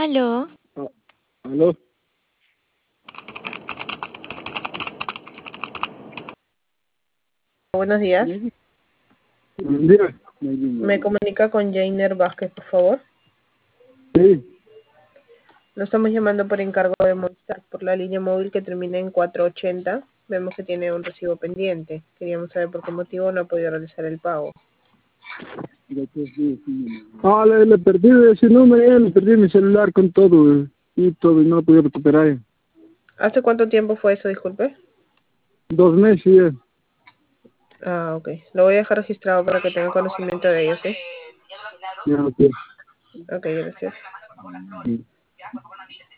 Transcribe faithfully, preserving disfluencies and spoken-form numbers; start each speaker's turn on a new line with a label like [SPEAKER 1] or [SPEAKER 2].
[SPEAKER 1] Aló.
[SPEAKER 2] Ah, ¿aló?
[SPEAKER 3] Buenos días.
[SPEAKER 2] Buenos días.
[SPEAKER 3] Me comunica con Jainer Vázquez, por favor.
[SPEAKER 2] Sí,
[SPEAKER 3] Lo estamos llamando por encargo de Movistar por la línea móvil que termina en cuatrocientos ochenta. Vemos que tiene un recibo pendiente. Queríamos saber por qué motivo no ha podido realizar el pago.
[SPEAKER 2] ah, le, le perdí ese número, eh, le perdí mi celular con todo, eh, y todo, y no lo pude recuperar. eh.
[SPEAKER 3] ¿Hace cuánto tiempo fue eso, disculpe?
[SPEAKER 2] Dos meses, eh.
[SPEAKER 3] Ah, ok. Lo voy a dejar registrado para que tenga conocimiento de ello, ¿sí?
[SPEAKER 2] Ya, ok.
[SPEAKER 3] Ok, gracias.
[SPEAKER 2] Sí.